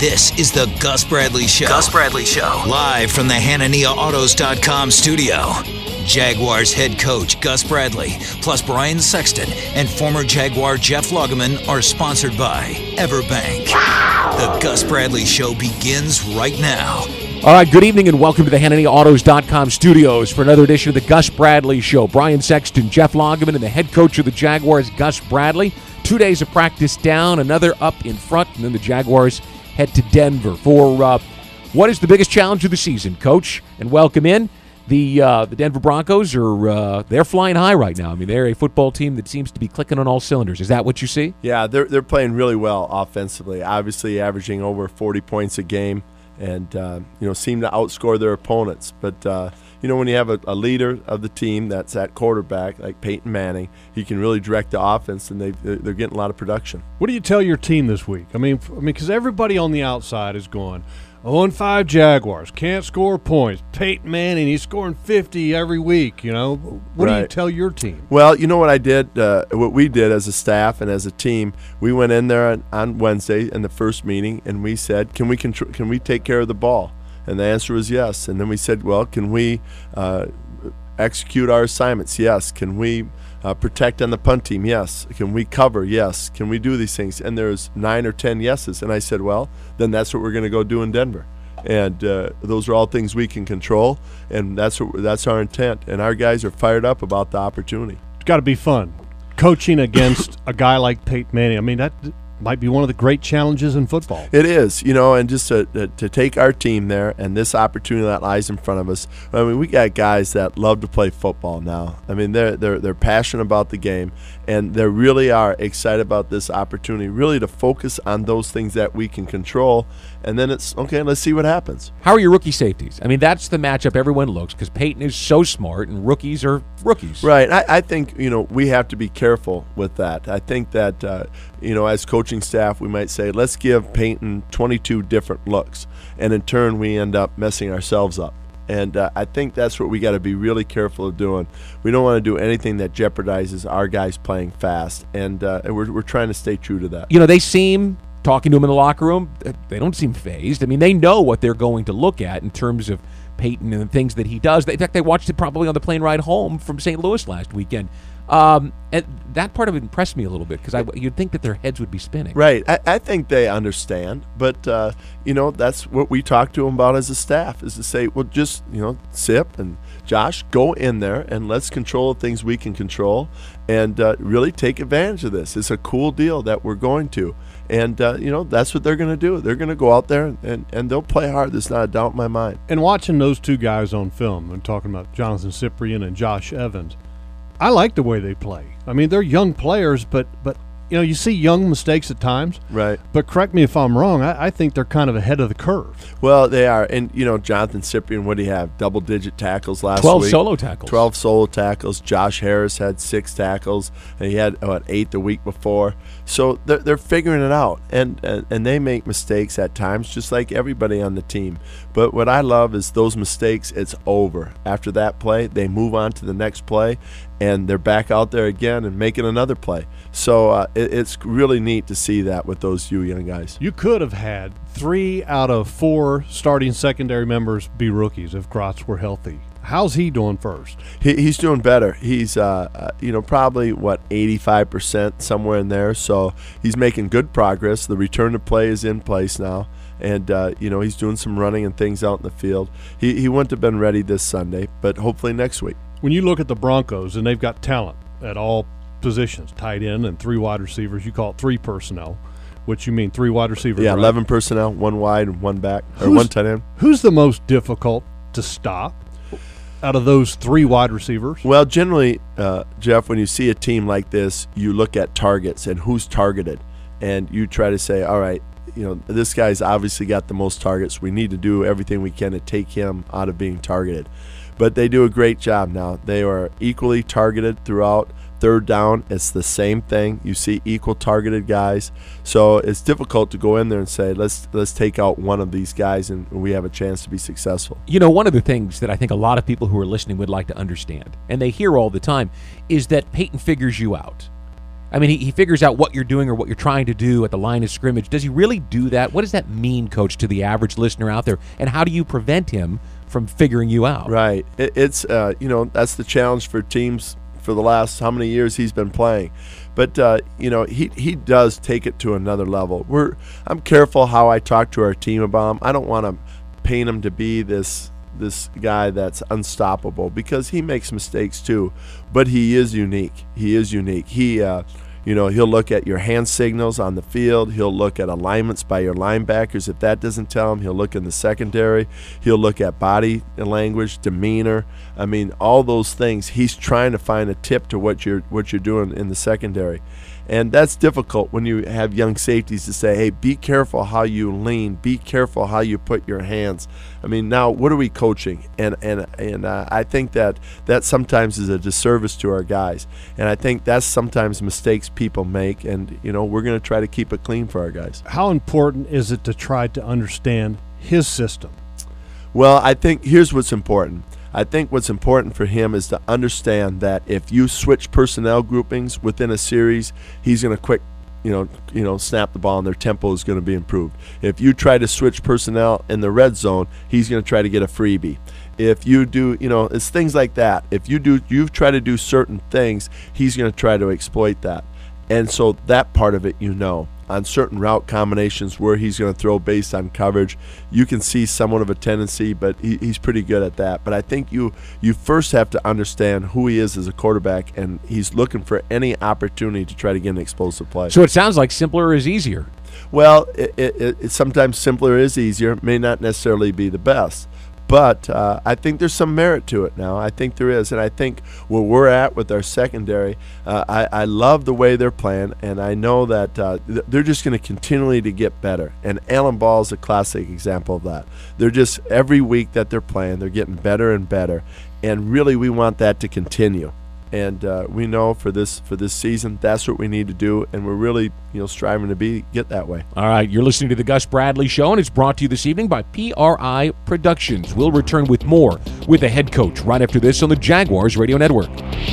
This is the Gus Bradley Show. Gus Bradley Show. Live from the HananiaAutos.com studio. Jaguars head coach Gus Bradley, plus Brian Sexton and former Jaguar Jeff Lageman are sponsored by Everbank. The Gus Bradley Show begins right now. All right, good evening and welcome to the HananiaAutos.com studios for another edition of the Gus Bradley Show. Brian Sexton, Jeff Lageman, and the head coach of the Jaguars, Gus Bradley. 2 days of practice down, another up in front, and then the Jaguars head to Denver for what is the biggest challenge of the season, Coach? And welcome in. The Denver Broncos are they're flying high right now. I mean, they're a football team that seems to be clicking on all cylinders. Is that what you see? Yeah, they're playing really well offensively. Obviously, averaging over 40 points a game, and seem to outscore their opponents. But when you have a leader of the team that's at quarterback like Peyton Manning, he can really direct the offense, and they're getting a lot of production. What do you tell your team this week? I mean, because everybody on the outside is going 0-5 Jaguars, can't score points. Peyton Manning, he's scoring 50 every week. What do you tell your team? Well, you know what I did, what we did as a staff and as a team, we went in there on Wednesday in the first meeting, and we said, can we take care of the ball? And the answer was yes. And then we said, well, can we execute our assignments? Yes. Can we protect on the punt team? Yes. Can we cover? Yes. Can we do these things? And there's 9 or 10 yeses. And I said, well, then that's what we're going to go do in Denver. And those are all things we can control, and that's our intent. And our guys are fired up about the opportunity. It's got to be fun coaching against a guy like Peyton Manning. I mean, that might be one of the great challenges in football. It is, and just to take our team there and this opportunity that lies in front of us. I mean, we got guys that love to play football now. I mean, they're passionate about the game, and they really are excited about this opportunity, really to focus on those things that we can control. And then it's, okay, let's see what happens. How are your rookie safeties? I mean, that's the matchup everyone looks, because Peyton is so smart and rookies are rookies. Right. I think, we have to be careful with that. I think that, as coaching staff, we might say, let's give Peyton 22 different looks. And in turn, we end up messing ourselves up. And I think that's what we got to be really careful of doing. We don't want to do anything that jeopardizes our guys playing fast. And we're trying to stay true to that. They seem, talking to him in the locker room, they don't seem fazed. I mean, they know what they're going to look at in terms of Peyton and the things that he does. In fact, they watched it probably on the plane ride home from St. Louis last weekend. And that part of it impressed me a little bit, because you'd think that their heads would be spinning. Right. I think they understand. But, that's what we talk to them about as a staff, is to say, well, just, Sip and Josh, go in there and let's control the things we can control and really take advantage of this. It's a cool deal that we're going to. And, that's what they're going to do. They're going to go out there and they'll play hard. There's not a doubt in my mind. And watching those two guys on film, I'm talking about Jonathan Cyprien and Josh Evans, I like the way they play. I mean, they're young players, but you see young mistakes at times. Right. But correct me if I'm wrong, I think they're kind of ahead of the curve. Well, they are. And, Jonathan Cyprien, what did he have? Double-digit tackles last 12 week. 12 solo tackles. 12 solo tackles. Josh Harris had 6 tackles. And he had, 8 the week before. So they're figuring it out. And they make mistakes at times, just like everybody on the team. But what I love is those mistakes, it's over. After that play, they move on to the next play, and they're back out there again and making another play. So it's really neat to see that with those young guys. You could have had 3 out of 4 starting secondary members be rookies if Grotz were healthy. How's he doing first? He's doing better. He's, probably, 85%, somewhere in there. So he's making good progress. The return to play is in place now. And, he's doing some running and things out in the field. He wouldn't have been ready this Sunday, but hopefully next week. When you look at the Broncos, and they've got talent at all positions, tight end and 3 wide receivers, you call it 3 personnel, which you mean 3 wide receivers. Yeah, right? 11 personnel, 1 wide and 1 back, or 1 tight end. Who's the most difficult to stop out of those 3 wide receivers? Well, generally, Jeff, when you see a team like this, you look at targets and who's targeted, and you try to say, all right, this guy's obviously got the most targets. We need to do everything we can to take him out of being targeted. But they do a great job now. They are equally targeted throughout. Third down, it's the same thing. You see equal targeted guys. So it's difficult to go in there and say, let's take out one of these guys and we have a chance to be successful. One of the things that I think a lot of people who are listening would like to understand, and they hear all the time, is that Peyton figures you out. I mean, he figures out what you're doing or what you're trying to do at the line of scrimmage. Does he really do that? What does that mean, Coach, to the average listener out there? And how do you prevent him from figuring you out? Right. It's that's the challenge for teams for the last how many years he's been playing. But he does take it to another level. I'm careful how I talk to our team about him. I don't want to paint him to be this guy that's unstoppable, because he makes mistakes too, but he is unique. He'll look at your hand signals on the field. He'll look at alignments by your linebackers. If that doesn't tell him, he'll look in the secondary. He'll look at body language, demeanor. I mean, all those things. He's trying to find a tip to what you're doing in the secondary. And that's difficult when you have young safeties to say, hey, be careful how you lean. Be careful how you put your hands. I mean, now, what are we coaching? And I think that sometimes is a disservice to our guys. And I think that's sometimes mistakes people make. And, we're going to try to keep it clean for our guys. How important is it to try to understand his system? Well, I think here's what's important. I think what's important for him is to understand that if you switch personnel groupings within a series, he's going to quick, snap the ball, and their tempo is going to be improved. If you try to switch personnel in the red zone, he's going to try to get a freebie. If you do, it's things like that. If you try to do certain things, he's going to try to exploit that. And so that part of it, on certain route combinations where he's going to throw based on coverage, you can see somewhat of a tendency, but he's pretty good at that. But I think you first have to understand who he is as a quarterback, and he's looking for any opportunity to try to get an explosive play. So it sounds like simpler is easier. Well, it sometimes simpler is easier, may not necessarily be the best. But I think there's some merit to it now. I think there is. And I think where we're at with our secondary, I love the way they're playing. And I know that they're just going to continually to get better. And Allen Ball is a classic example of that. They're just, every week that they're playing, they're getting better and better. And really, we want that to continue. And we know for this season, that's what we need to do, and we're really striving to get that way. All right, you're listening to the Gus Bradley Show, and it's brought to you this evening by PRI Productions. We'll return with more with the head coach right after this on the Jaguars Radio Network.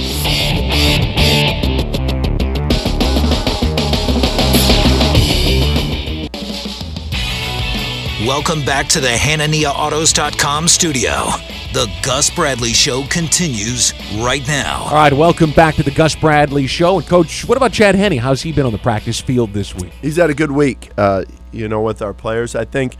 Welcome back to the HananiahAutos.com studio. The Gus Bradley Show continues right now. All right, welcome back to the Gus Bradley Show. And, Coach, what about Chad Henne? How's he been on the practice field this week? He's had a good week, with our players. I think,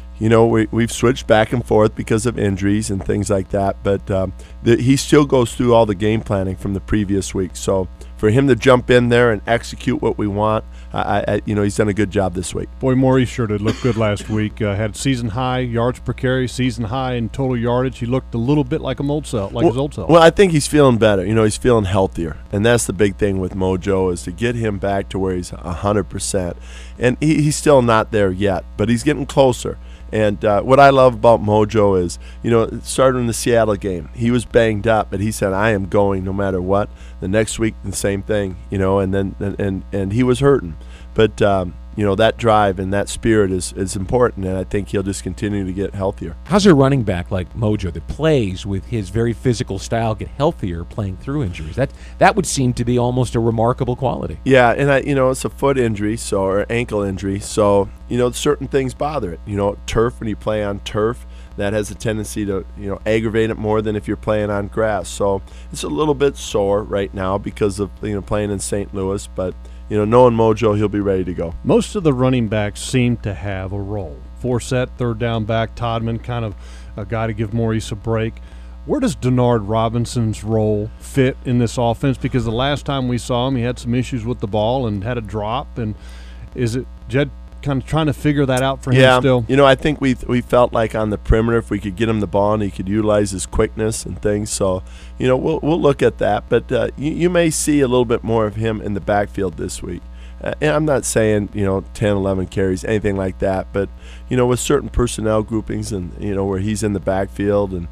we've switched back and forth because of injuries and things like that. But he still goes through all the game planning from the previous week. So for him to jump in there and execute what we want, he's done a good job this week. Boy, Maurice sure did look good last week. Had season high yards per carry, season high in total yardage. He looked a little bit like his old self. Well, I think he's feeling better. He's feeling healthier, and that's the big thing with Mojo, is to get him back to where he's 100%. And he's still not there yet, but he's getting closer. And what I love about Mojo is, starting in the Seattle game, he was banged up, but he said, I am going no matter what. The next week, the same thing, and then and he was hurting. But, that drive and that spirit is important, and I think he'll just continue to get healthier. How's a running back like Mojo that plays with his very physical style get healthier playing through injuries? That would seem to be almost a remarkable quality. Yeah, and it's a foot injury, or ankle injury, so certain things bother it. Turf, when you play on turf, that has a tendency to aggravate it more than if you're playing on grass. So it's a little bit sore right now because of playing in St. Louis, but knowing Mojo, he'll be ready to go. Most of the running backs seem to have a role. Forsett, third down back, Todman, kind of a guy to give Maurice a break. Where does Denard Robinson's role fit in this offense? Because the last time we saw him, he had some issues with the ball and had a drop. And is it Jed kind of trying to figure that out for him still? I think we felt like on the perimeter, if we could get him the ball and he could utilize his quickness and things. So, we'll look at that. But you may see a little bit more of him in the backfield this week. And I'm not saying, 10, 11 carries, anything like that. But, with certain personnel groupings and, where he's in the backfield and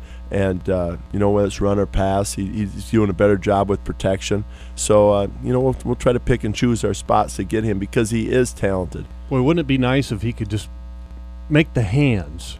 whether it's run or pass, he's doing a better job with protection. So, we'll try to pick and choose our spots to get him because he is talented. Boy, wouldn't it be nice if he could just make the hands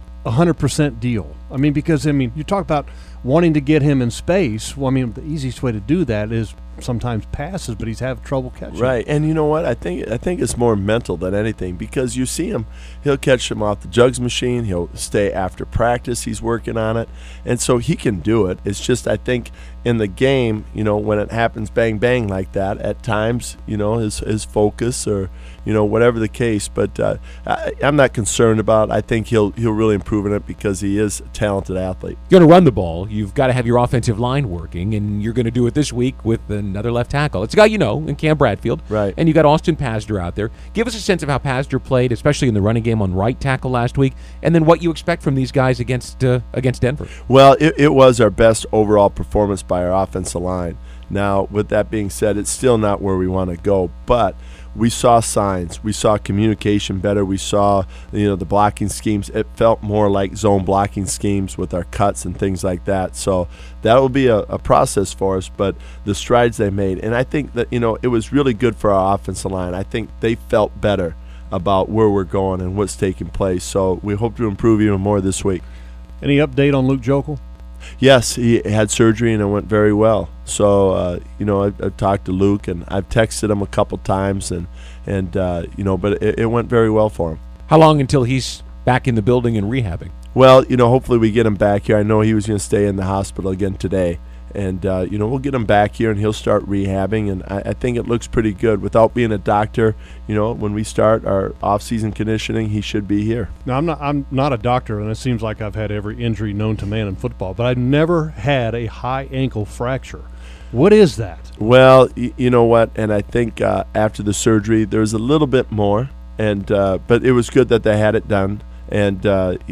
100% deal? Because you talk about wanting to get him in space. Well, the easiest way to do that is sometimes passes, but he's having trouble catching. Right, and you know what? I think it's more mental than anything, because you see him, he'll catch them off the jugs machine. He'll stay after practice. He's working on it, and so he can do it. It's just, I think, in the game, when it happens bang bang like that, at times, his focus, or whatever the case. But I'm not concerned about it. I think he'll really improve in it, because he is a talented athlete. You're going to run the ball. You've got to have your offensive line working, and you're going to do it this week with another left tackle. It's a guy in Cam Bradfield. Right. And you got Austin Pazder out there. Give us a sense of how Pazder played, especially in the running game on right tackle last week, and then what you expect from these guys against Denver. Well, it was our best overall performance by our offensive line. Now, with that being said, it's still not where we want to go, but we saw signs. We saw communication better. We saw, the blocking schemes. It felt more like zone blocking schemes with our cuts and things like that. So that will be a process for us, but the strides they made. And I think that, it was really good for our offensive line. I think they felt better about where we're going and what's taking place. So we hope to improve even more this week. Any update on Luke Jokel? Yes, he had surgery and it went very well. So, I've talked to Luke and I've texted him a couple times, but it went very well for him. How long until he's back in the building and rehabbing? Well, hopefully we get him back here. I know he was going to stay in the hospital again today. And, we'll get him back here and he'll start rehabbing. And I think it looks pretty good. Without being a doctor, when we start our off-season conditioning, he should be here. Now, I'm not a doctor, and it seems like I've had every injury known to man in football, but I've never had a high ankle fracture. What is that? Well, you know what? And I think after the surgery, there's a little bit more. And but it was good that they had it done. And, but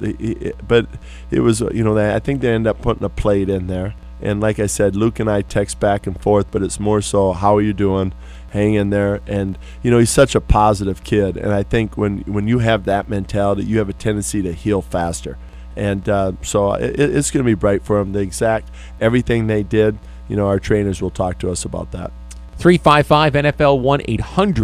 it was, I think they ended up putting a plate in there. And like I said, Luke and I text back and forth, but it's more so, how are you doing? Hang in there. And, he's such a positive kid. And I think when you have that mentality, you have a tendency to heal faster. And so it's going to be bright for him. The exact everything they did, our trainers will talk to us about that. 355-NFL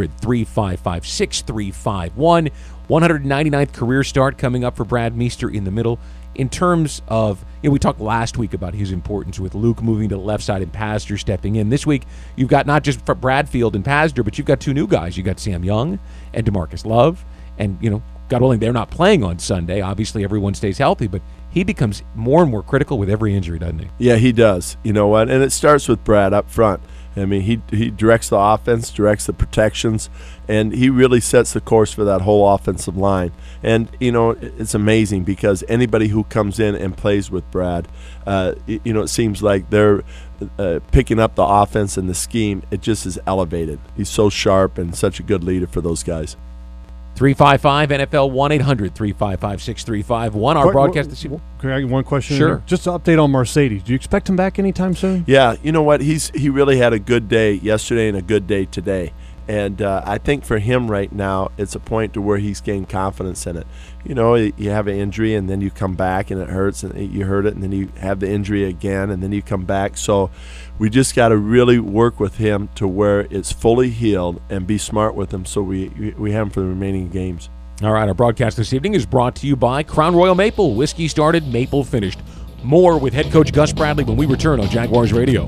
1-800-355-6351. 199th career start coming up for Brad Meester in the middle. In terms of, we talked last week about his importance with Luke moving to the left side and Pazder stepping in. This week, you've got not just Bradfield and Pazder, but you've got two new guys. You've got Sam Young and DeMarcus Love. And, God willing, they're not playing on Sunday. Obviously, everyone stays healthy, but he becomes more and more critical with every injury, doesn't he? Yeah, he does. You know what? And it starts with Brad up front. I mean, he directs the offense, directs the protections, and he really sets the course for that whole offensive line. And, it's amazing because anybody who comes in and plays with Brad, it seems like they're picking up the offense and the scheme. It just is elevated. He's so sharp and such a good leader for those guys. 355-NFL 1-800-355-6351. Our broadcast this evening. Can I get one question? Sure. Just an update on Mercedes. Do you expect him back anytime soon? Yeah, you know what? He really had a good day yesterday and a good day today. And I think for him right now, it's a point to where he's gained confidence in it. You have an injury and then you come back and it hurts and you hurt it and then you have the injury again and then you come back. So we just got to really work with him to where it's fully healed and be smart with him so we have him for the remaining games. All right, our broadcast this evening is brought to you by Crown Royal Maple. Whiskey started, maple finished. More with head coach Gus Bradley when we return on Jaguars Radio.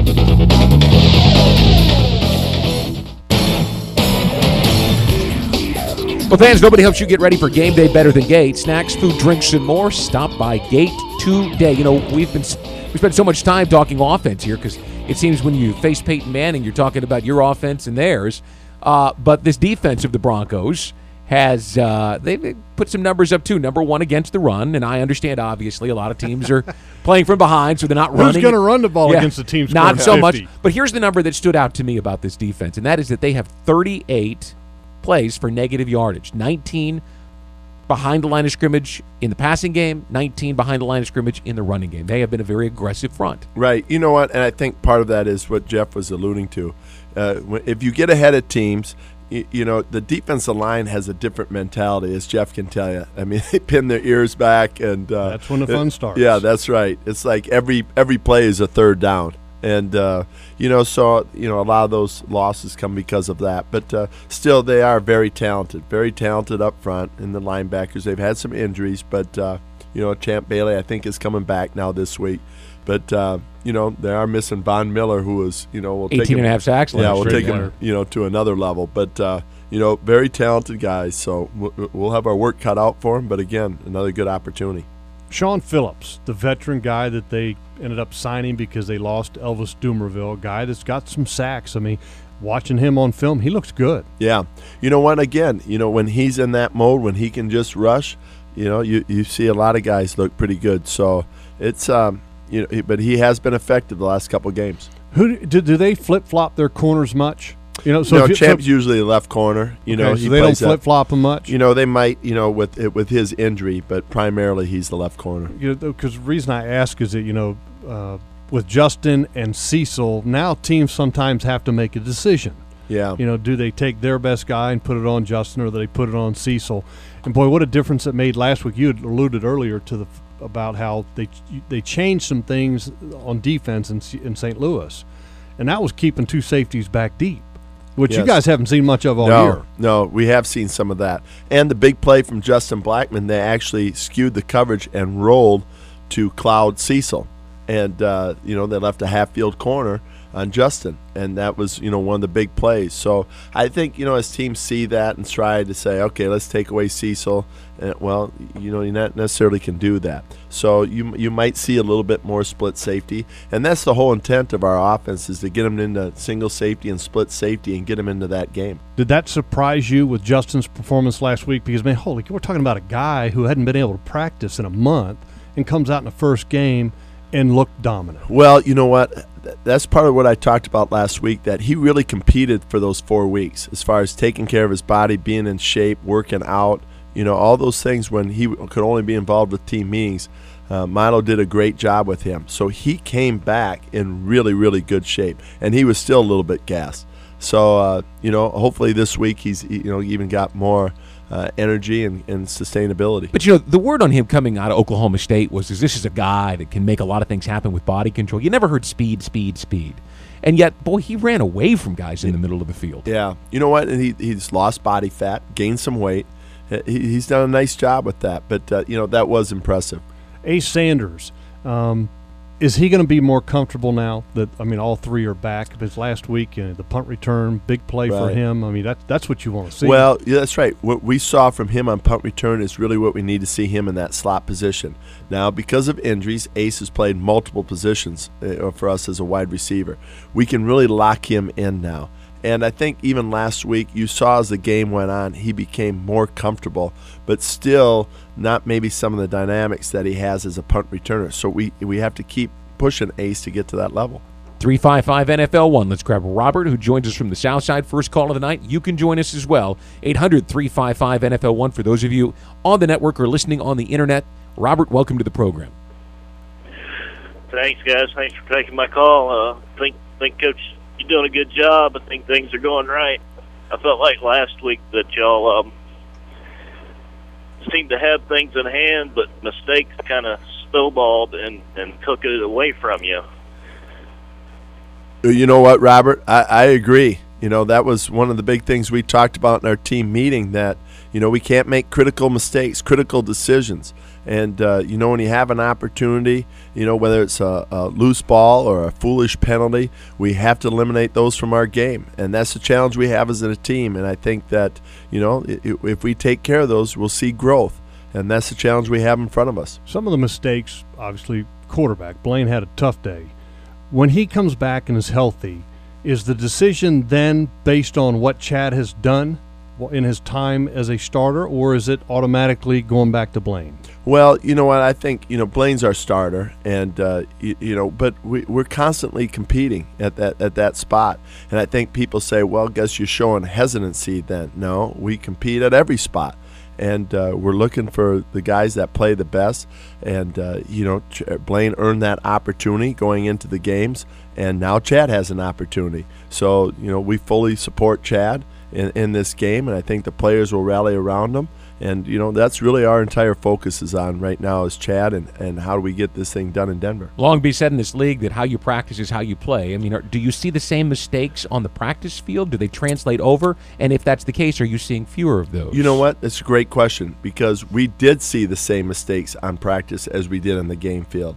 Well, fans, nobody helps you get ready for game day better than Gate. Snacks, food, drinks, and more. Stop by Gate today. We spent so much time talking offense here because it seems when you face Peyton Manning, you're talking about your offense and theirs. But this defense of the Broncos has they put some numbers up too. Number one against the run, and I understand obviously a lot of teams are playing from behind, so they're not running. Who's going to run the ball against the team? Not so 50? much. But here's the number that stood out to me about this defense, and that is that they have 38 plays for negative yardage. 19 behind the line of scrimmage in the passing game, 19 behind the line of scrimmage in the running game. They have been a very aggressive front. Right. You know what? And I think part of that is what Jeff was alluding to. If you get ahead of teams, the defensive line has a different mentality, as Jeff can tell you. I mean, they pin their ears back, and that's when the fun starts. Yeah, that's right. It's like every play is a third down. And, so, a lot of those losses come because of that. But still, they are very talented up front in the linebackers. They've had some injuries, but, Champ Bailey, I think, is coming back now this week. But they are missing Von Miller, who is we'll 18 and a half sacks. Yeah, we'll take him to another level. But very talented guys. So we'll have our work cut out for him. But again, another good opportunity. Sean Phillips, the veteran guy that they ended up signing because they lost Elvis Dumerville, a guy that's got some sacks. I mean, watching him on film, he looks good. Yeah. You know what? Again, when he's in that mode, when he can just rush, you see a lot of guys look pretty good. So it's but he has been effective the last couple of games. Do they flip-flop their corners much? Champ's usually the left corner. So they don't flip-flop him much? They might, with his injury, but primarily he's the left corner. Because the reason I ask is that, with Justin and Cecil, now teams sometimes have to make a decision. Yeah. Do they take their best guy and put it on Justin, or do they put it on Cecil? And, boy, what a difference it made last week. You had alluded earlier about how they changed some things on defense in St. Louis, and that was keeping two safeties back deep, which you guys haven't seen much of all year. No, we have seen some of that. And the big play from Justin Blackman, they actually skewed the coverage and rolled to cloud Cecil. And, they left a half-field corner on Justin, and that was, one of the big plays. So I think, as teams see that and try to say, okay, let's take away Cecil, you not necessarily can do that. So you might see a little bit more split safety, and that's the whole intent of our offense, is to get them into single safety and split safety and get them into that game. Did that surprise you with Justin's performance last week? Because, man, we're talking about a guy who hadn't been able to practice in a month and comes out in the first game and looked dominant. Well, you know what? That's part of what I talked about last week, that he really competed for those 4 weeks as far as taking care of his body, being in shape, working out, all those things when he could only be involved with team meetings. Milo did a great job with him. So he came back in really, really good shape, and he was still a little bit gassed. So, hopefully this week he's even got more energy and sustainability. But, the word on him coming out of Oklahoma State was this is a guy that can make a lot of things happen with body control. You never heard speed. And yet, boy, he ran away from guys in the middle of the field. Yeah. You know what? And he's lost body fat, gained some weight. He's done a nice job with that. But, that was impressive. Ace Sanders, is he going to be more comfortable now that, all three are back? Because last week, the punt return, big play for him. That's what you want to see. Well, yeah, that's right. What we saw from him on punt return is really what we need to see him in that slot position. Now, because of injuries, Ace has played multiple positions for us as a wide receiver. We can really lock him in now. And I think even last week, you saw as the game went on, he became more comfortable, but still not maybe some of the dynamics that he has as a punt returner. So we have to keep pushing Ace to get to that level. 355 NFL1. Let's grab Robert, who joins us from the South Side. First call of the night. You can join us as well. 800-355 NFL1 for those of you on the network or listening on the internet. Robert, welcome to the program. Thanks, guys. Thanks for taking my call. Think Coach, you're doing a good job. I think things are going right. I felt like last week that y'all seemed to have things in hand, but mistakes kind of snowballed and took it away from you. You know what, Robert? I agree. That was one of the big things we talked about in our team meeting, that, we can't make critical mistakes, critical decisions. And, when you have an opportunity, whether it's a loose ball or a foolish penalty, we have to eliminate those from our game. And that's the challenge we have as a team. And I think that, if we take care of those, we'll see growth. And that's the challenge we have in front of us. Some of the mistakes, obviously, quarterback. Blaine had a tough day. When he comes back and is healthy, is the decision then based on what Chad has done in his time as a starter, or is it automatically going back to Blaine? Well, you know what? I think, Blaine's our starter, and, but we're constantly competing at that spot. And I think people say, well, I guess you're showing hesitancy then. No, we compete at every spot. And we're looking for the guys that play the best. And, Blaine earned that opportunity going into the games, and now Chad has an opportunity. So, we fully support Chad in this game, and I think the players will rally around him. And, that's really our entire focus is on right now is Chad and how do we get this thing done in Denver. Long be said in this league that how you practice is how you play. Do you see the same mistakes on the practice field? Do they translate over? And if that's the case, are you seeing fewer of those? You know what? That's a great question, because we did see the same mistakes on practice as we did on the game field.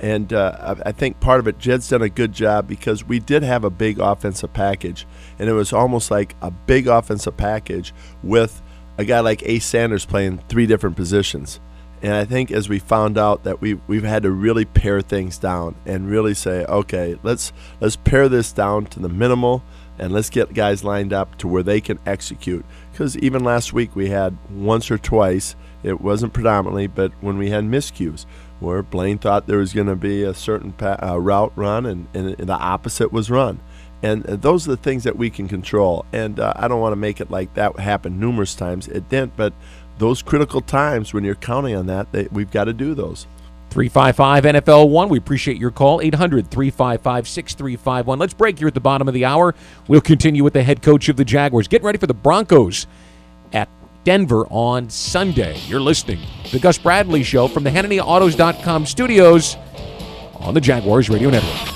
And I think part of it, Jed's done a good job because we did have a big offensive package, and it was almost like a big offensive package with a guy like Ace Sanders playing 3 different positions. And I think as we found out that we've had to really pare things down and really say, okay, let's pare this down to the minimal, and let's get guys lined up to where they can execute. Because even last week we had once or twice, it wasn't predominantly, but when we had miscues where Blaine thought there was going to be a certain route run and the opposite was run. And those are the things that we can control. And I don't want to make it like that happened numerous times. It didn't, but those critical times when you're counting on that, we've got to do those. 355-NFL-1. We appreciate your call. 800-355-6351. Let's break here at the bottom of the hour. We'll continue with the head coach of the Jaguars. Getting ready for the Broncos at Denver on Sunday. You're listening to the Gus Bradley Show from the Hannity-Autos.com studios on the Jaguars Radio Network.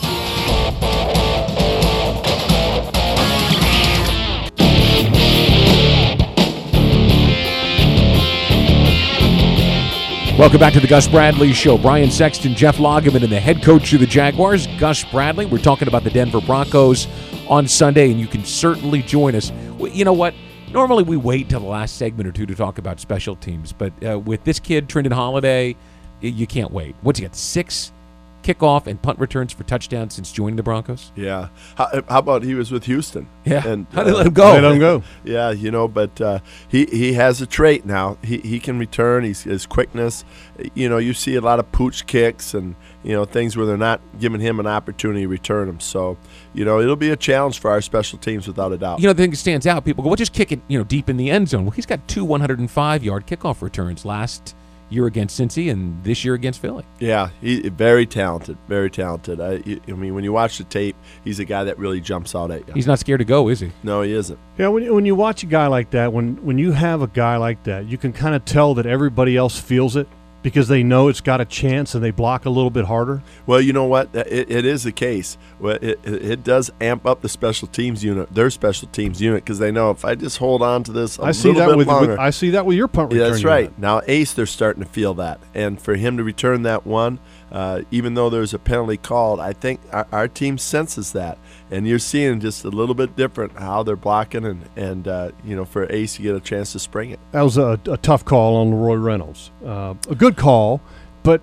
Welcome back to the Gus Bradley Show. Brian Sexton, Jeff Lageman, and the head coach of the Jaguars, Gus Bradley. We're talking about the Denver Broncos on Sunday, and you can certainly join us. You know what? Normally we wait till the last segment or two to talk about special teams, but with this kid, Trindon Holiday, you can't wait. What's he got, 6 kickoff and punt returns for touchdowns since joining the Broncos? Yeah. How about he was with Houston? Yeah. And, how did they let him go? They let him go. Yeah, but he has a trait now. He can return. His quickness. You see a lot of pooch kicks and things where they're not giving him an opportunity to return them. So it'll be a challenge for our special teams without a doubt. The thing that stands out, people go, well, just kick it deep in the end zone. Well, he's got 2 105-yard kickoff returns last year against Cincy and this year against Philly. Yeah, he's very talented, very talented. I mean, when you watch the tape, he's a guy that really jumps out at you. He's not scared to go, is he? No, he isn't. Yeah, when you watch a guy like that, when you have a guy like that, you can kind of tell that everybody else feels it because they know it's got a chance and they block a little bit harder. Well, you know what? It is the case. Well, it does amp up the special teams unit, their special teams unit, because they know if I just hold on to this I see that with your punt return. Yeah, that's right. Unit. Now Ace, they're starting to feel that, and for him to return that one, even though there's a penalty called, I think our team senses that, and you're seeing just a little bit different how they're blocking, and for Ace to get a chance to spring it. That was a tough call on Leroy Reynolds. A good call, but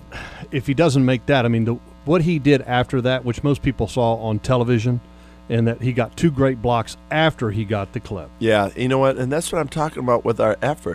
if he doesn't make that, I mean, what he did after that, which most people saw on television, and that he got 2 great blocks after he got the clip. Yeah, you know what? And that's what I'm talking about with our effort,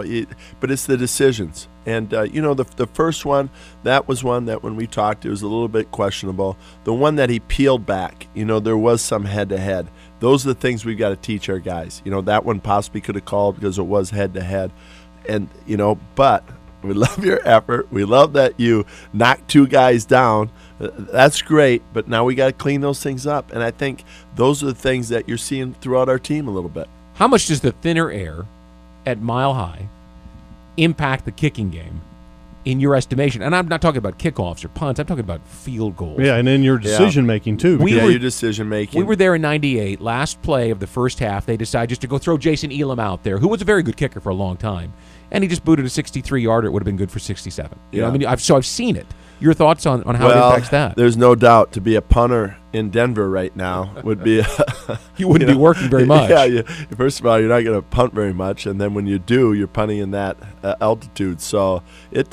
but it's the decisions. And, the first one, that was one that when we talked, it was a little bit questionable. The one that he peeled back, there was some head-to-head. Those are the things we've got to teach our guys. That one possibly could have called because it was head-to-head. And, but we love your effort. We love that you knocked 2 guys down. That's great, but now we got to clean those things up. And I think those are the things that you're seeing throughout our team a little bit. How much does the thinner air at Mile High impact the kicking game in your estimation? And I'm not talking about kickoffs or punts. I'm talking about field goals. Yeah, and in your decision-making, too. Your decision-making. We were there in 98. Last play of the first half, they decided just to go throw Jason Elam out there, who was a very good kicker for a long time. And he just booted a 63-yarder. It would have been good for 67. I've seen it. Your thoughts on how it impacts that? There's no doubt to be a punter in Denver right now would be you wouldn't be working very much. Yeah, first of all, you're not going to punt very much, and then when you do, you're punting in that altitude. So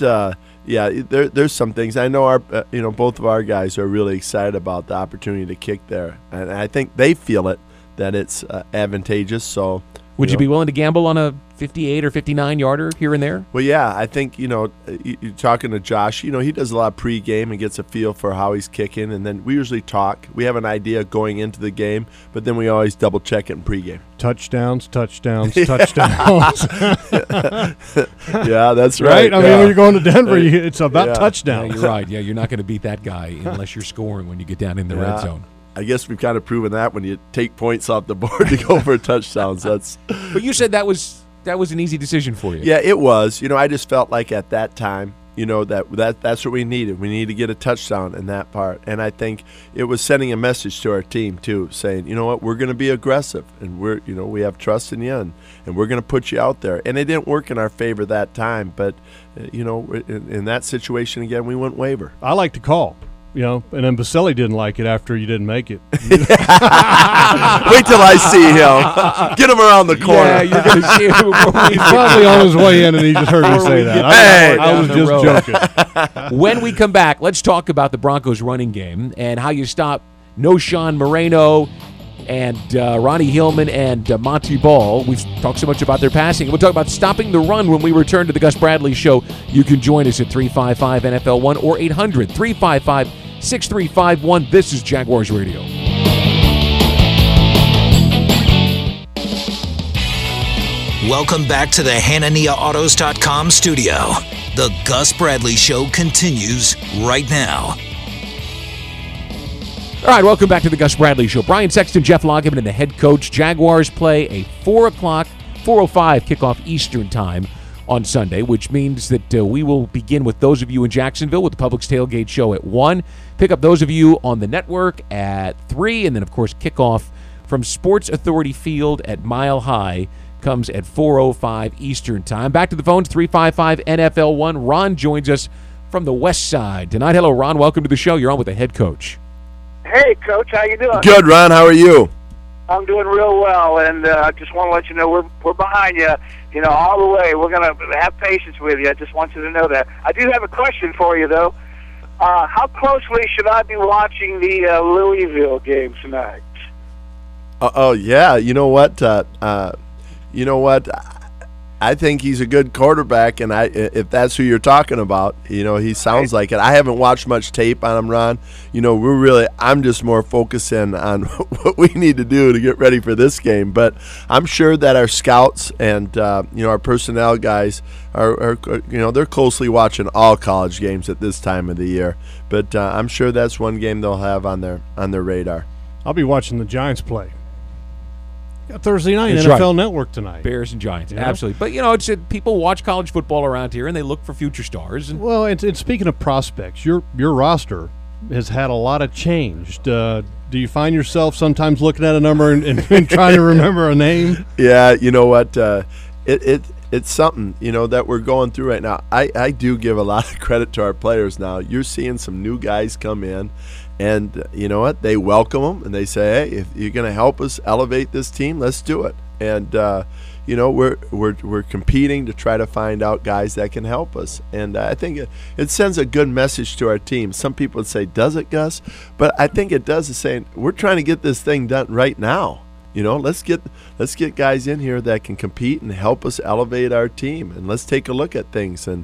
there's some things. I know our both of our guys are really excited about the opportunity to kick there, and I think they feel it that it's advantageous. So would you be willing to gamble on a 58 or 59-yarder here and there? Well, yeah, I think, you're talking to Josh, he does a lot of pregame and gets a feel for how he's kicking, and then we usually talk. We have an idea going into the game, but then we always double-check it in pregame. Touchdowns. touchdowns. Yeah, that's right. I mean, when you're going to Denver, it's about touchdowns. Yeah, you're right. Yeah, you're not going to beat that guy unless you're scoring when you get down in the red zone. I guess we've kind of proven that when you take points off the board to go for touchdowns. But you said that was an easy decision for you. Yeah, it was. I just felt like at that time, that's what we needed. We needed to get a touchdown in that part. And I think it was sending a message to our team too, saying, you know what, we're going to be aggressive, and we have trust in you, and we're going to put you out there. And it didn't work in our favor that time, but in that situation again, we wouldn't waver. I like to call. And then Baselli didn't like it after you didn't make it. Wait till I see him. Get him around the corner. Yeah, you're going to see him. He's probably on his way in, and he just heard me say that. I was just joking. When we come back, let's talk about the Broncos running game and how you stop Noshawn Moreno and Ronnie Hillman and Monty Ball. We've talked so much about their passing. We'll talk about stopping the run when we return to the Gus Bradley Show. You can join us at 355-NFL-1 or 800-355-6351. This is Jaguars Radio. Welcome back to the HananiahAutos.com studio. The Gus Bradley Show continues right now. All right, welcome back to the Gus Bradley Show. Brian Sexton, Jeff Lageman, and the head coach. Jaguars play a 4:05 kickoff Eastern time on Sunday, which means that we will begin with those of you in Jacksonville with the Publix Tailgate Show at 1. Pick up those of you on the network at 3, and then, of course, kickoff from Sports Authority Field at Mile High comes at 4:05 Eastern time. Back to the phones, 355-NFL-1. Ron joins us from the west side tonight. Hello, Ron. Welcome to the show. You're on with the head coach. Hey, Coach, how you doing? Good, Ron. How are you? I'm doing real well, and I just want to let you know we're behind you, all the way. We're going to have patience with you. I just want you to know that. I do have a question for you, though. How closely should I be watching the Louisville game tonight? Oh, yeah. You know what? I think he's a good quarterback, and if that's who you're talking about, he sounds like it. I haven't watched much tape on him, Ron. I'm just more focusing on what we need to do to get ready for this game. But I'm sure that our scouts and our personnel guys are they're closely watching all college games at this time of the year. But I'm sure that's one game they'll have on their radar. I'll be watching the Giants play. Thursday night, That's NFL right. Network tonight. Bears and Giants, absolutely. But, it's people watch college football around here, and they look for future stars. Well, and speaking of prospects, your roster has had a lot of change. Do you find yourself sometimes looking at a number and trying to remember a name? Yeah, you know what? It's something, that we're going through right now. I do give a lot of credit to our players now. You're seeing some new guys come in. And you know what? They welcome them, and they say, "Hey, if you're going to help us elevate this team, let's do it." And we're competing to try to find out guys that can help us. And I think it sends a good message to our team. Some people would say, "Does it, Gus?" But I think it does. Is saying we're trying to get this thing done right now. Let's get guys in here that can compete and help us elevate our team. And let's take a look at things. And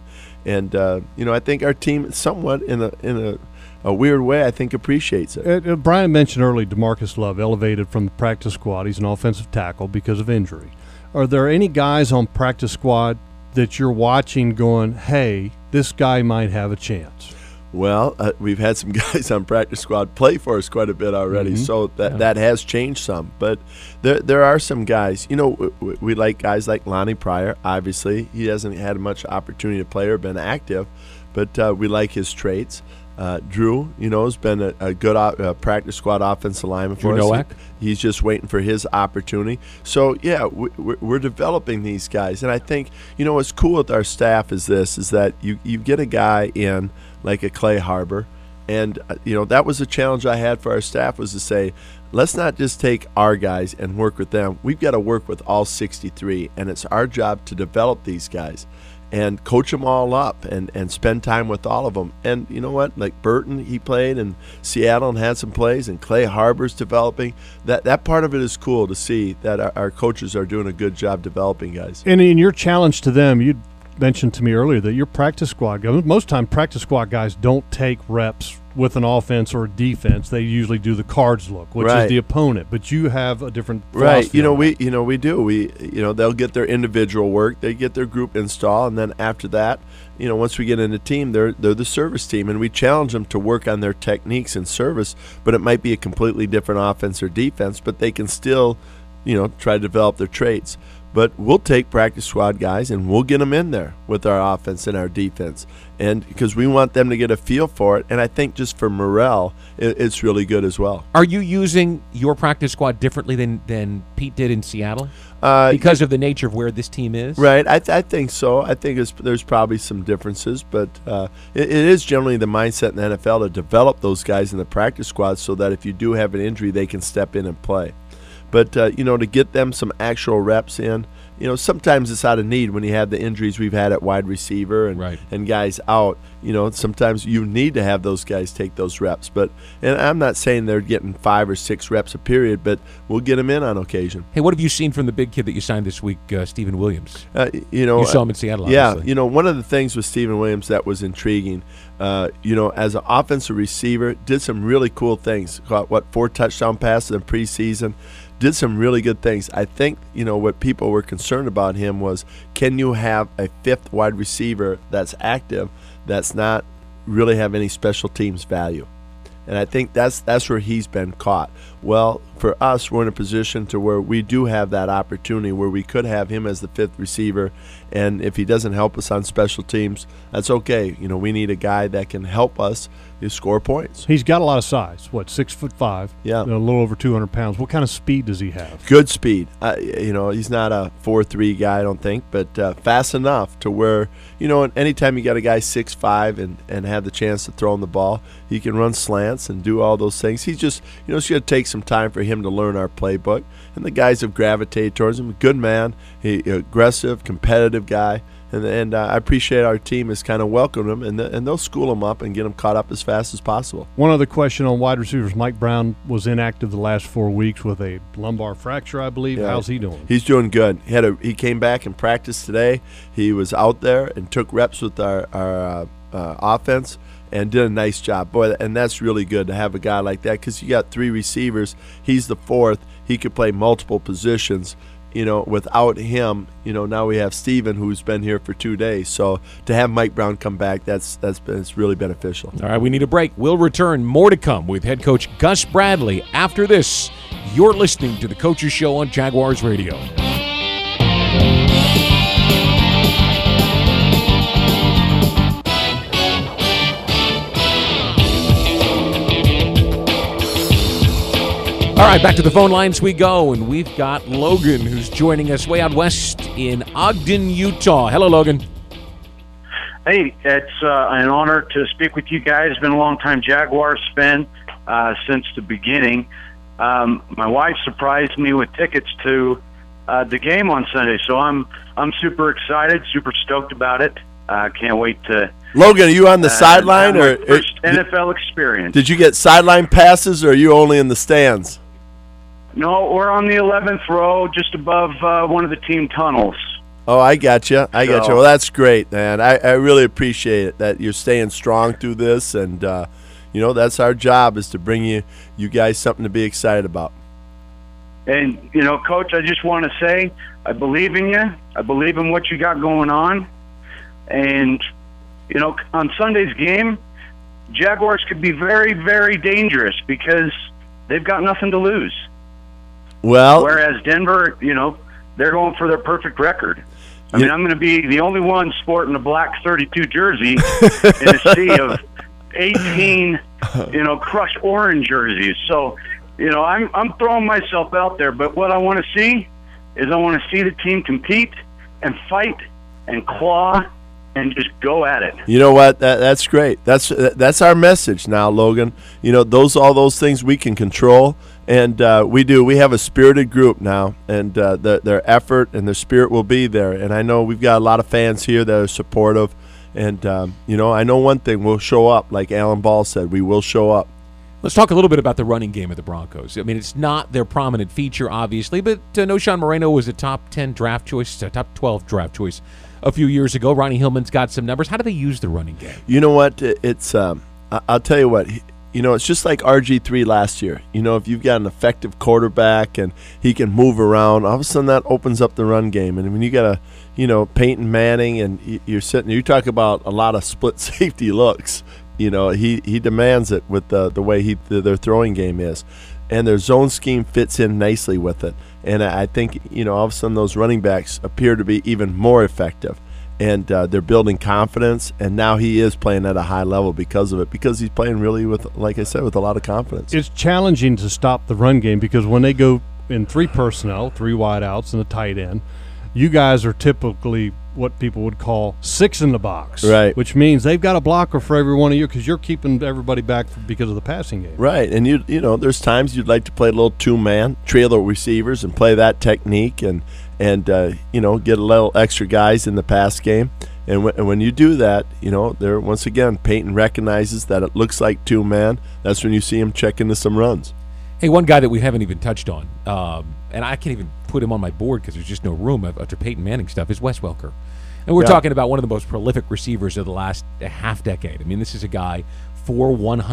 I think our team, somewhat in a weird way, I think appreciates it. Brian mentioned earlier DeMarcus Love elevated from the practice squad. He's an offensive tackle because of injury. Are there any guys on practice squad that you're watching going, hey, this guy might have a chance? Well, we've had some guys on practice squad play for us quite a bit already, so that has changed some. But there are some guys. We like guys like Lonnie Pryor. Obviously, he hasn't had much opportunity to play or been active, but we like his traits. Drew, has been a good practice squad offensive lineman for us. Nowak. He's just waiting for his opportunity. So, yeah, we're developing these guys. And I think, what's cool with our staff is that you get a guy in like a Clay Harbor. And, that was a challenge I had for our staff, was to say, let's not just take our guys and work with them. We've got to work with all 63, and it's our job to develop these guys and coach them all up and spend time with all of them. And you know what? Like Burton, he played in Seattle and had some plays, and Clay Harbor's developing. That part of it is cool to see that our coaches are doing a good job developing guys. And in your challenge to them, you mentioned to me earlier that your practice squad guys, most time practice squad guys don't take reps with an offense or a defense. They usually do the cards look, which is the opponent. But you have a different philosophy. We do. They'll get their individual work, they get their group install, and then after that, once we get in a team, they're the service team, and we challenge them to work on their techniques and service. But it might be a completely different offense or defense, but they can still, try to develop their traits. but we'll take practice squad guys and we'll get them in there with our offense and our defense, and because we want them to get a feel for it. And I think just for morale, it's really good as well. Are you using your practice squad differently than Pete did in Seattle because of the nature of where this team is? Right, I think so. I think there's probably some differences, but it is generally the mindset in the NFL to develop those guys in the practice squad so that if you do have an injury, they can step in and play. But, to get them some actual reps in, sometimes it's out of need when you have the injuries we've had at wide receiver and guys out. Sometimes you need to have those guys take those reps. And I'm not saying they're getting 5 or 6 reps a period, but we'll get them in on occasion. Hey, what have you seen from the big kid that you signed this week, Stephen Williams? You saw him in Seattle, obviously. Yeah, one of the things with Stephen Williams that was intriguing, as an offensive receiver, did some really cool things. Caught, 4 touchdown passes in preseason. Did some really good things. I think, what people were concerned about him was, can you have a 5th wide receiver that's active that's not really have any special teams value? And I think that's where he's been caught. Well, for us, we're in a position to where we do have that opportunity where we could have him as the 5th receiver, and if he doesn't help us on special teams, that's okay. We need a guy that can help us score points. He's got a lot of size. 6'5"? Yeah, a little over 200 pounds. What kind of speed does he have? Good speed. He's not a 4.3 guy, I don't think, but fast enough to where anytime you got a guy 6'5" and have the chance to throw him the ball, he can run slants and do all those things. He's just it's going to take some time for him to learn our playbook, and the guys have gravitated towards him. Good man, aggressive, competitive guy. And I appreciate our team has kind of welcomed him, and they'll school him up and get him caught up as fast as possible. One other question on wide receivers. Mike Brown was inactive the last 4 weeks with a lumbar fracture, I believe. Yeah. How's he doing? He's doing good. He came back and practiced today. He was out there and took reps with our offense and did a nice job. Boy, and that's really good to have a guy like that because you got 3 receivers. He's the 4th. He could play multiple positions. Without him, now we have Steven, who's been here for 2 days. So to have Mike Brown come back, it's really beneficial. All right, we need a break. We'll return. More to come with head coach Gus Bradley. After this, you're listening to The Coaches Show on Jaguars Radio. All right, back to the phone lines we go, and we've got Logan, who's joining us way out west in Ogden, Utah. Hello, Logan. Hey, it's an honor to speak with you guys. Been a long-time Jaguars fan since the beginning. My wife surprised me with tickets to the game on Sunday, so I'm super excited, super stoked about it. Can't wait to. Logan, are you on the sideline or first NFL experience? Did you get sideline passes, or are you only in the stands? No, we're on the 11th row, just above one of the team tunnels. Oh, I got you. Well, that's great, man. I really appreciate it that you're staying strong through this, and that's our job, is to bring you guys something to be excited about. And Coach, I just want to say I believe in you. I believe in what you got going on, and on Sunday's game, Jaguars could be very, very dangerous because they've got nothing to lose. Well, whereas Denver, they're going for their perfect record. I mean, I'm going to be the only one sporting a black 32 jersey in a sea of 18, crushed orange jerseys. So, I'm throwing myself out there. But what I want to see is I want to see the team compete and fight and claw and just go at it. You know what? That's great. That's our message now, Logan. All those things we can control. And we do. We have a spirited group now, and their effort and their spirit will be there. And I know we've got a lot of fans here that are supportive. And, I know one thing, we'll show up. Like Alan Ball said, we will show up. Let's talk a little bit about the running game of the Broncos. I mean, it's not their prominent feature, obviously, but Noshan Moreno was a top 10 draft choice, a top 12 draft choice a few years ago. Ronnie Hillman's got some numbers. How do they use the running game? You know what? It's I'll tell you what. It's just like RG3 last year. If you've got an effective quarterback and he can move around, all of a sudden that opens up the run game. And when you got Peyton Manning, and you talk about a lot of split safety looks. He demands it with the way their throwing game is. and their zone scheme fits in nicely with it. And I think, all of a sudden those running backs appear to be even more effective. And they're building confidence, and now he is playing at a high level because of it, because he's playing really with, like I said, with a lot of confidence. It's challenging to stop the run game because when they go in 3 personnel, 3 wideouts and a tight end, you guys are typically what people would call 6 in the box, right? Which means they've got a blocker for every one of you because you're keeping everybody back because of the passing game, right? And there's times you'd like to play a little 2-man, trail receivers, and play that technique, and get a little extra guys in the pass game. And when you do that, there once again, Peyton recognizes that it looks like 2-man. That's when you see him check into some runs. Hey, one guy that we haven't even touched on, and I can't even put him on my board because there's just no room after Peyton Manning stuff, is Wes Welker. And we're talking about one of the most prolific receivers of the last half decade. I mean, this is a guy for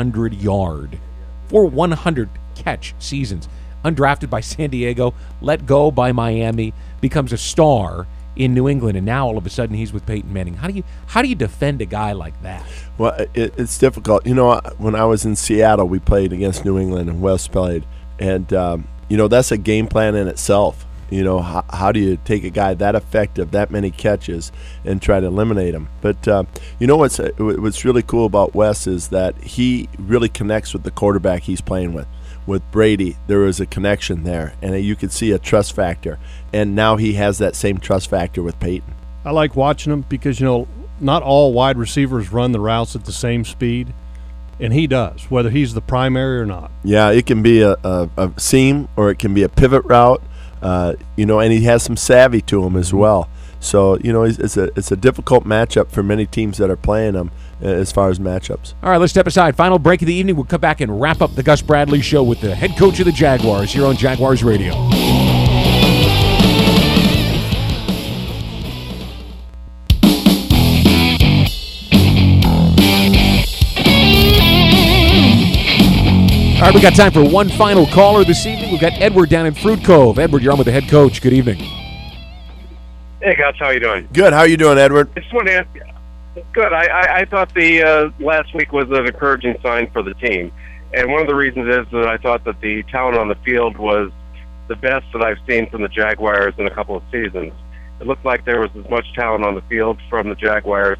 100 catch seasons, undrafted by San Diego, let go by Miami, becomes a star in New England, and now all of a sudden he's with Peyton Manning. How do you defend a guy like that? Well, it's difficult. When I was in Seattle, we played against New England, and Wes played, and that's a game plan in itself. How do you take a guy that effective, that many catches, and try to eliminate him? But what's really cool about Wes is that he really connects with the quarterback he's playing with. With Brady, there was a connection there, and you could see a trust factor. And now he has that same trust factor with Peyton. I like watching him because, not all wide receivers run the routes at the same speed, and he does, whether he's the primary or not. Yeah, it can be a seam or it can be a pivot route, and he has some savvy to him as well. So, it's a difficult matchup for many teams that are playing him as far as matchups. All right, let's step aside. Final break of the evening. We'll come back and wrap up the Gus Bradley Show with the head coach of the Jaguars here on Jaguars Radio. All right, we got time for one final caller this evening. We've got Edward down in Fruit Cove. Edward, you're on with the head coach. Good evening. Hey, Gus, how you doing? Good. How are you doing, Edward? I just want to ask you. Good. I thought the last week was an encouraging sign for the team. And one of the reasons is that I thought that the talent on the field was the best that I've seen from the Jaguars in a couple of seasons. It looked like there was as much talent on the field from the Jaguars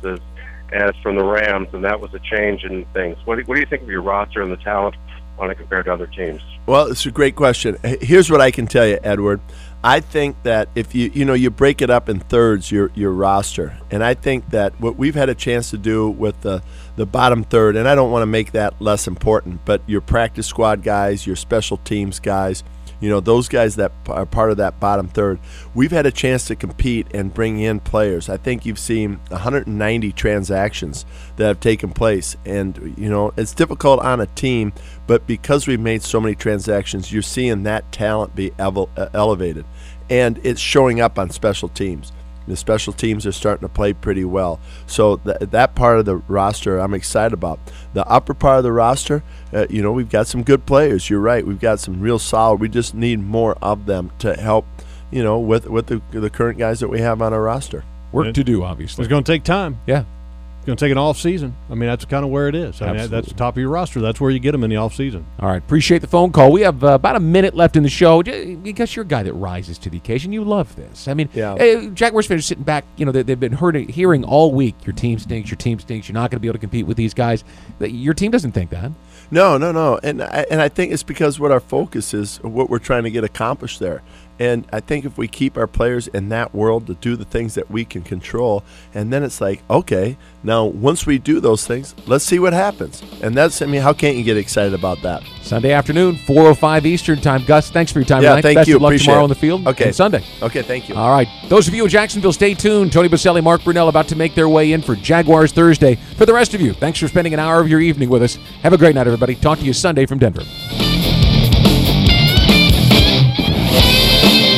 as from the Rams, and that was a change in things. What do you think of your roster and the talent on it compared to other teams? Well, it's a great question. Here's what I can tell you, Edward. I think that if you break it up in thirds, your roster, and I think that what we've had a chance to do with the bottom third, and I don't want to make that less important, but your practice squad guys, your special teams guys, those guys that are part of that bottom third, we've had a chance to compete and bring in players. I think you've seen 190 transactions that have taken place, and it's difficult on a team, but because we've made so many transactions, you're seeing that talent be elevated, and it's showing up on special teams. The special teams are starting to play pretty well. So that part of the roster I'm excited about. The upper part of the roster, we've got some good players. You're right. We've got some real solid. We just need more of them to help, with the current guys that we have on our roster. Work to do, obviously. It's going to take time. Yeah. It's going to take an off season. I mean, that's kind of where it is. I mean, that's the top of your roster. That's where you get them in the off season. All right. Appreciate the phone call. We have about a minute left in the show. Because you're a guy that rises to the occasion. You love this. I mean, Jaguars fans are sitting back. They've been hearing all week, your team stinks, your team stinks. You're not going to be able to compete with these guys. Your team doesn't think that. No. And I think it's because what our focus is, what we're trying to get accomplished there. And I think if we keep our players in that world to do the things that we can control, and then it's like, okay, now once we do those things, let's see what happens. And how can't you get excited about that? Sunday afternoon, 4:05 Eastern time. Gus, thanks for your time tonight. Thank Best you. of luck Appreciate tomorrow it. on the field. Okay. And Sunday. Okay, thank you. All right. Those of you in Jacksonville, stay tuned. Tony Boselli, Mark Brunell about to make their way in for Jaguars Thursday. For the rest of you, thanks for spending an hour of your evening with us. Have a great night, everybody. Talk to you Sunday from Denver.